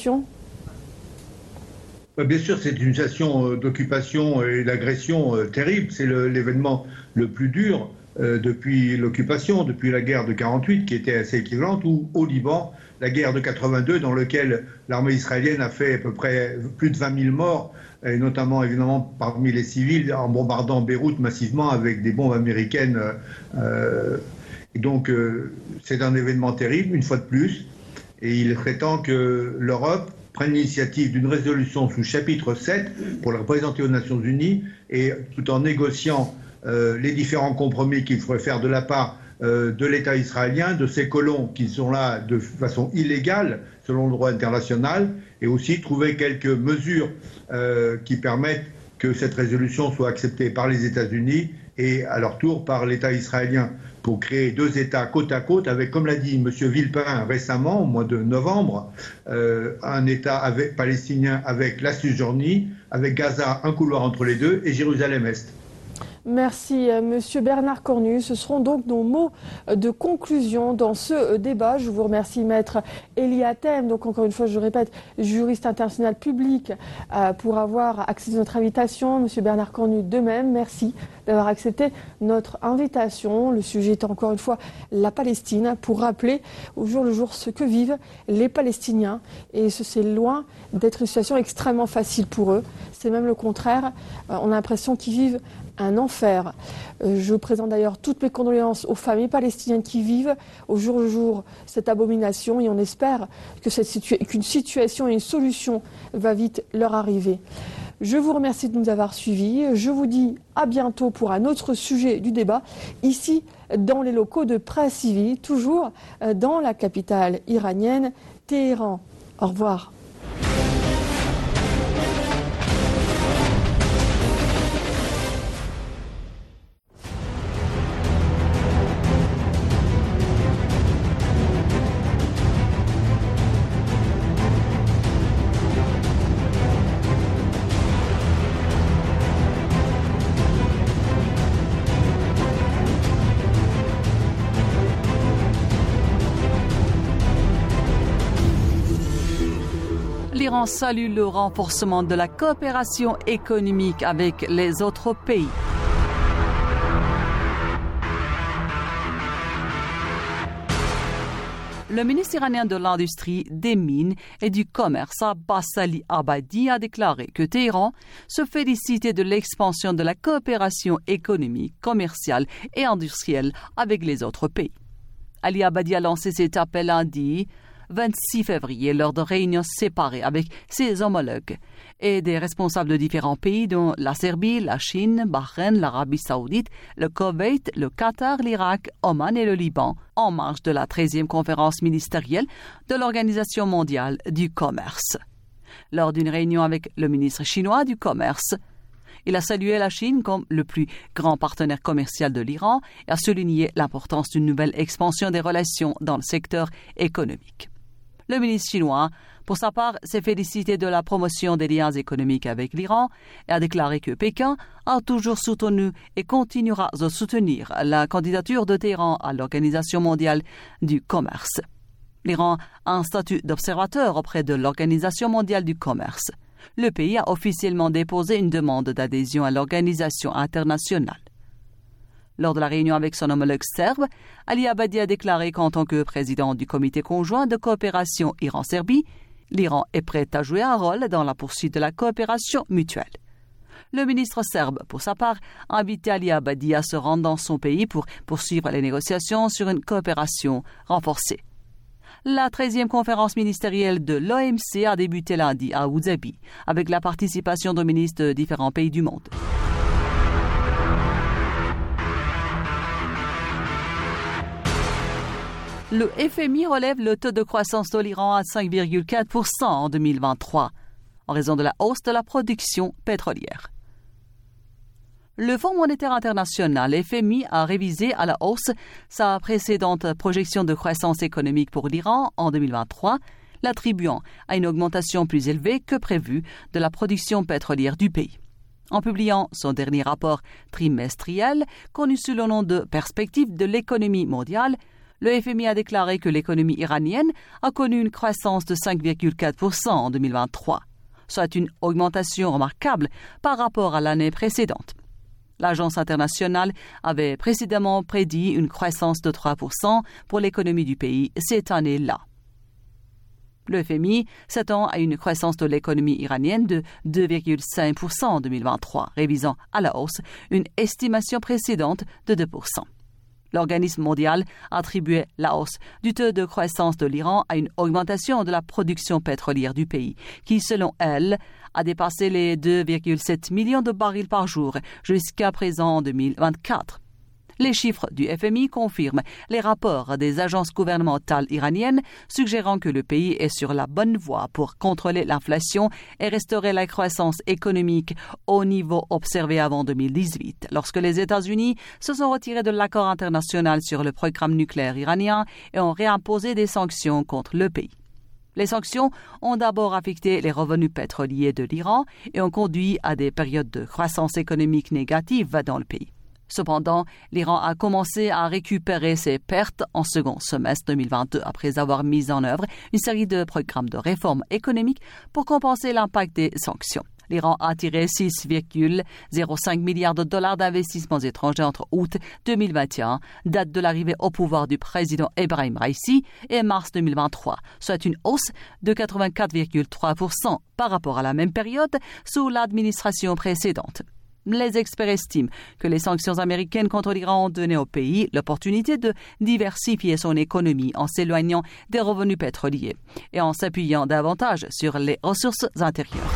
Bien sûr, c'est une situation d'occupation et d'agression euh, terrible. C'est le, l'événement le plus dur euh, depuis l'occupation, depuis la guerre de quarante-huit, qui était assez équivalente, ou au Liban, la guerre de quatre-vingt-deux, dans laquelle l'armée israélienne a fait à peu près plus de vingt mille morts, et notamment évidemment parmi les civils, en bombardant Beyrouth massivement avec des bombes américaines. Euh, et donc, euh, c'est un événement terrible, une fois de plus, et il serait temps que l'Europe prenne l'initiative d'une résolution sous chapitre sept pour la présenter aux Nations Unies, et tout en négociant euh, les différents compromis qu'il faudrait faire de la part euh, de l'État israélien, de ces colons qui sont là de façon illégale selon le droit international, et aussi trouver quelques mesures euh, qui permettent que cette résolution soit acceptée par les États-Unis et à leur tour par l'État israélien, pour créer deux États côte à côte avec, comme l'a dit M. Villepin récemment, au mois de novembre, euh, un État avec, palestinien avec la Cisjordanie, avec Gaza, un couloir entre les deux, et Jérusalem-Est. Merci, Monsieur Bernard Cornu. Ce seront donc nos mots de conclusion dans ce débat. Je vous remercie, Maître Eli Hatem, donc encore une fois, je répète, juriste international public, euh, pour avoir accepté notre invitation. Monsieur Bernard Cornu, de même, merci d'avoir accepté notre invitation. Le sujet est encore une fois la Palestine, pour rappeler au jour le jour ce que vivent les Palestiniens. Et ce, c'est loin d'être une situation extrêmement facile pour eux. C'est même le contraire. Euh, on a l'impression qu'ils vivent un enfer. Euh, je présente d'ailleurs toutes mes condoléances aux familles palestiniennes qui vivent au jour le jour cette abomination, et on espère que cette situa- qu'une situation et une solution va vite leur arriver. Je vous remercie de nous avoir suivis. Je vous dis à bientôt pour un autre sujet du débat, ici dans les locaux de Presse T V, toujours dans la capitale iranienne, Téhéran. Au revoir. l'Iran salue le renforcement de la coopération économique avec les autres pays. Le ministre iranien de l'Industrie, des Mines et du Commerce, Abbas Ali Abadi, a déclaré que Téhéran se félicitait de l'expansion de la coopération économique, commerciale et industrielle avec les autres pays. Ali Abadi a lancé cet appel lundi vingt-six février lors de réunions séparées avec ses homologues et des responsables de différents pays dont la Serbie, la Chine, Bahreïn, l'Arabie saoudite, le Koweït, le Qatar, l'Irak, Oman et le Liban en marge de la treizième conférence ministérielle de l'Organisation mondiale du commerce. Lors d'une réunion avec le ministre chinois du commerce, il a salué la Chine comme le plus grand partenaire commercial de l'Iran et a souligné l'importance d'une nouvelle expansion des relations dans le secteur économique. Le ministre chinois, pour sa part, s'est félicité de la promotion des liens économiques avec l'Iran et a déclaré que Pékin a toujours soutenu et continuera de soutenir la candidature de Téhéran à l'Organisation mondiale du commerce. L'Iran a un statut d'observateur auprès de l'Organisation mondiale du commerce. Le pays a officiellement déposé une demande d'adhésion à l'organisation internationale. Lors de la réunion avec son homologue serbe, Ali Abadi a déclaré qu'en tant que président du comité conjoint de coopération Iran-Serbie, l'Iran est prêt à jouer un rôle dans la poursuite de la coopération mutuelle. Le ministre serbe, pour sa part, a invité Ali Abadi à se rendre dans son pays pour poursuivre les négociations sur une coopération renforcée. La treizième conférence ministérielle de l'O M C a débuté lundi à Abu Dhabi, avec la participation de ministres de différents pays du monde. Le F M I relève le taux de croissance de l'Iran à cinq virgule quatre pour cent en deux mille vingt-trois, en raison de la hausse de la production pétrolière. Le Fonds monétaire international, F M I, a révisé à la hausse sa précédente projection de croissance économique pour l'Iran en deux mille vingt-trois, l'attribuant à une augmentation plus élevée que prévue de la production pétrolière du pays. En publiant son dernier rapport trimestriel, connu sous le nom de « Perspectives de l'économie mondiale », le F M I a déclaré que l'économie iranienne a connu une croissance de cinq virgule quatre pour cent en deux mille vingt-trois, soit une augmentation remarquable par rapport à l'année précédente. L'Agence internationale avait précédemment prédit une croissance de trois pour cent pour l'économie du pays cette année-là. Le F M I s'attend à une croissance de l'économie iranienne de deux virgule cinq pour cent en deux mille vingt-trois, révisant à la hausse une estimation précédente de deux pour cent. L'organisme mondial attribuait la hausse du taux de croissance de l'Iran à une augmentation de la production pétrolière du pays, qui, selon elle, a dépassé les deux virgule sept millions de barils par jour jusqu'à présent en deux mille vingt-quatre. Les chiffres du F M I confirment les rapports des agences gouvernementales iraniennes suggérant que le pays est sur la bonne voie pour contrôler l'inflation et restaurer la croissance économique au niveau observé avant deux mille dix-huit, lorsque les États-Unis se sont retirés de l'accord international sur le programme nucléaire iranien et ont réimposé des sanctions contre le pays. Les sanctions ont d'abord affecté les revenus pétroliers de l'Iran et ont conduit à des périodes de croissance économique négative dans le pays. Cependant, l'Iran a commencé à récupérer ses pertes en second semestre deux mille vingt-deux après avoir mis en œuvre une série de programmes de réformes économiques pour compenser l'impact des sanctions. L'Iran a tiré six virgule zéro cinq milliards de dollars d'investissements étrangers entre août deux mille vingt et un, date de l'arrivée au pouvoir du président Ebrahim Raïssi, et mars deux mille vingt-trois, soit une hausse de quatre-vingt-quatre virgule trois pour cent par rapport à la même période sous l'administration précédente. Les experts estiment que les sanctions américaines contre l'Iran ont donné au pays l'opportunité de diversifier son économie en s'éloignant des revenus pétroliers et en s'appuyant davantage sur les ressources intérieures.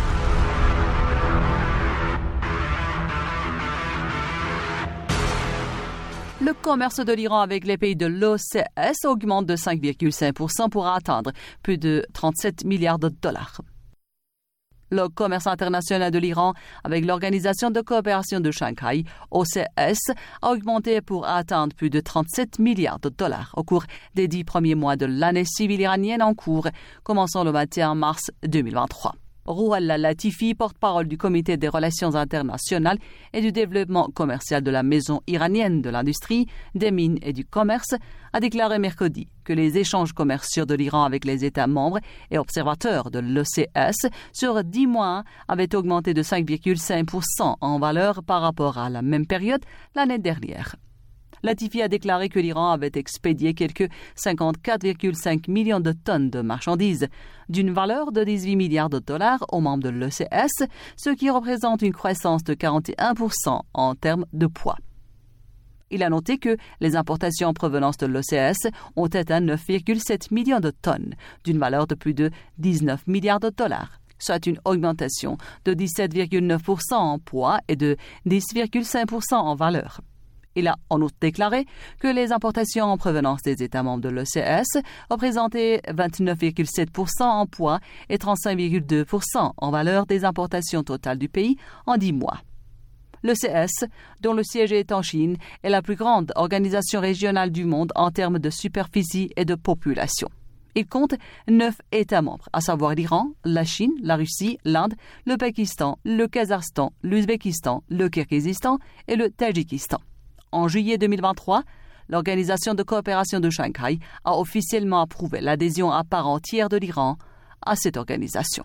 Le commerce de l'Iran avec les pays de l'O C S augmente de cinq virgule cinq pour cent pour atteindre plus de trente-sept milliards de dollars. Le commerce international de l'Iran avec l'Organisation de coopération de Shanghai, O C S, a augmenté pour atteindre plus de trente-sept milliards de dollars au cours des dix premiers mois de l'année civile iranienne en cours, commençant le vingt et un mars deux mille vingt-trois. Rouhalla Latifi, porte-parole du Comité des relations internationales et du développement commercial de la Maison iranienne de l'industrie, des mines et du commerce, a déclaré mercredi que les échanges commerciaux de l'Iran avec les États membres et observateurs de l'O C S sur dix mois avaient augmenté de cinq virgule cinq pour cent en valeur par rapport à la même période l'année dernière. Latifi a déclaré que l'Iran avait expédié quelques cinquante-quatre virgule cinq millions de tonnes de marchandises, d'une valeur de dix-huit milliards de dollars aux membres de l'O C S, ce qui représente une croissance de quarante et un pour cent en termes de poids. Il a noté que les importations en provenance de l'O C S ont atteint neuf virgule sept millions de tonnes, d'une valeur de plus de dix-neuf milliards de dollars, soit une augmentation de dix-sept virgule neuf pour cent en poids et de dix virgule cinq pour cent en valeur. Il a en outre déclaré que les importations en provenance des États membres de l'O C S représentaient vingt-neuf virgule sept pour cent en poids et trente-cinq virgule deux pour cent en valeur des importations totales du pays en dix mois. L'O C S, dont le siège est en Chine, est la plus grande organisation régionale du monde en termes de superficie et de population. Il compte neuf États membres, à savoir l'Iran, la Chine, la Russie, l'Inde, le Pakistan, le Kazakhstan, l'Ouzbékistan, le Kirghizistan et le Tadjikistan. En juillet deux mille vingt-trois, l'Organisation de coopération de Shanghai a officiellement approuvé l'adhésion à part entière de l'Iran à cette organisation.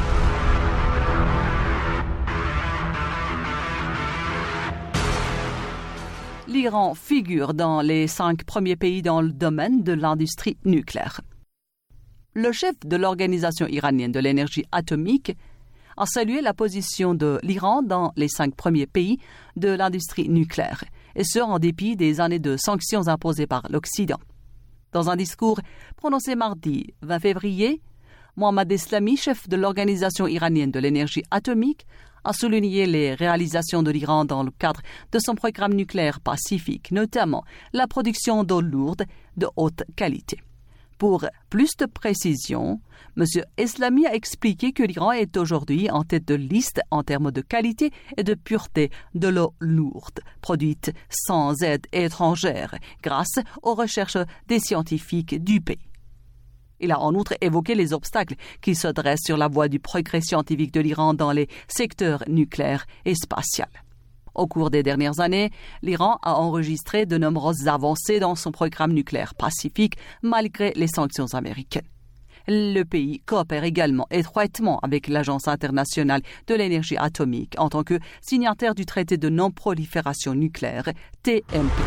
L'Iran figure dans les cinq premiers pays dans le domaine de l'industrie nucléaire. Le chef de l'Organisation iranienne de l'énergie atomique a salué la position de l'Iran dans les cinq premiers pays de l'industrie nucléaire, et ce en dépit des années de sanctions imposées par l'Occident. Dans un discours prononcé mardi vingt février, Mohammad Eslami, chef de l'Organisation iranienne de l'énergie atomique, a souligné les réalisations de l'Iran dans le cadre de son programme nucléaire pacifique, notamment la production d'eau lourde de haute qualité. Pour plus de précision, M. Eslami a expliqué que l'Iran est aujourd'hui en tête de liste en termes de qualité et de pureté de l'eau lourde, produite sans aide étrangère, grâce aux recherches des scientifiques du pays. Il a en outre évoqué les obstacles qui se dressent sur la voie du progrès scientifique de l'Iran dans les secteurs nucléaires et spatiaux. Au cours des dernières années, l'Iran a enregistré de nombreuses avancées dans son programme nucléaire pacifique malgré les sanctions américaines. Le pays coopère également étroitement avec l'Agence internationale de l'énergie atomique en tant que signataire du traité de non-prolifération nucléaire T N P.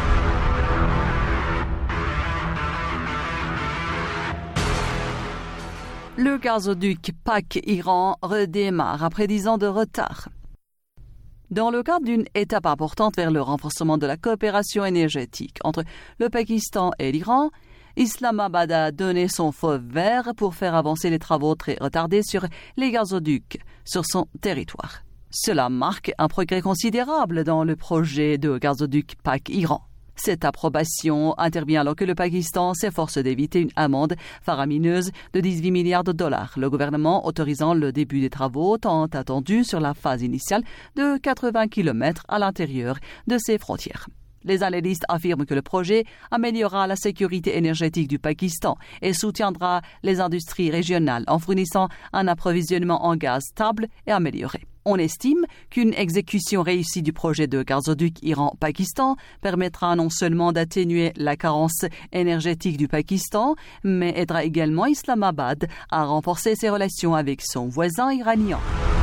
Le gazoduc Pak-Iran redémarre après dix ans de retard. Dans le cadre d'une étape importante vers le renforcement de la coopération énergétique entre le Pakistan et l'Iran, Islamabad a donné son feu vert pour faire avancer les travaux très retardés sur les gazoducs sur son territoire. Cela marque un progrès considérable dans le projet de gazoduc Pak-Iran. Cette approbation intervient alors que le Pakistan s'efforce d'éviter une amende faramineuse de dix-huit milliards de dollars, le gouvernement autorisant le début des travaux tant attendus sur la phase initiale de quatre-vingts kilomètres à l'intérieur de ses frontières. Les analystes affirment que le projet améliorera la sécurité énergétique du Pakistan et soutiendra les industries régionales en fournissant un approvisionnement en gaz stable et amélioré. On estime qu'une exécution réussie du projet de gazoduc Iran-Pakistan permettra non seulement d'atténuer la carence énergétique du Pakistan, mais aidera également Islamabad à renforcer ses relations avec son voisin iranien.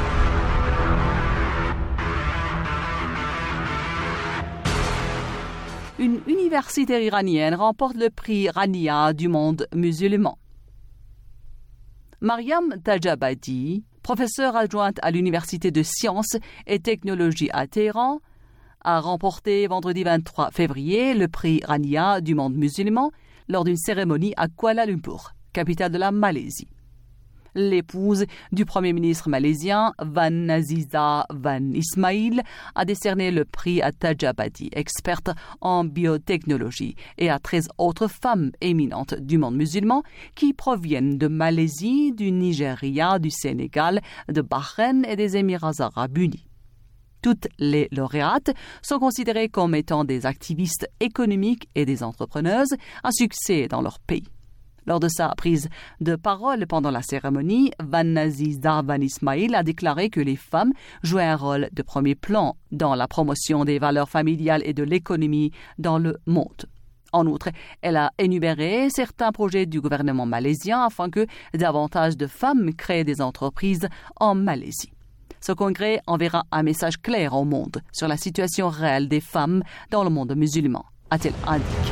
Une université iranienne remporte le prix Rania du monde musulman. Mariam Tajabadi, professeure adjointe à l'Université de sciences et technologies à Téhéran, a remporté vendredi vingt-trois février le prix Rania du monde musulman lors d'une cérémonie à Kuala Lumpur, capitale de la Malaisie. L'épouse du Premier ministre malaisien, Wan Naziza Wan Ismail, a décerné le prix à Tajabadi, experte en biotechnologie, et à treize autres femmes éminentes du monde musulman qui proviennent de Malaisie, du Nigeria, du Sénégal, de Bahreïn et des Émirats arabes unis. Toutes les lauréates sont considérées comme étant des activistes économiques et des entrepreneuses à succès dans leur pays. Lors de sa prise de parole pendant la cérémonie, Van-Aziz Darban Ismail a déclaré que les femmes jouaient un rôle de premier plan dans la promotion des valeurs familiales et de l'économie dans le monde. En outre, elle a énuméré certains projets du gouvernement malaisien afin que davantage de femmes créent des entreprises en Malaisie. Ce congrès enverra un message clair au monde sur la situation réelle des femmes dans le monde musulman, a-t-elle indiqué.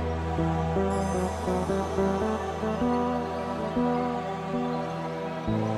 Thank you.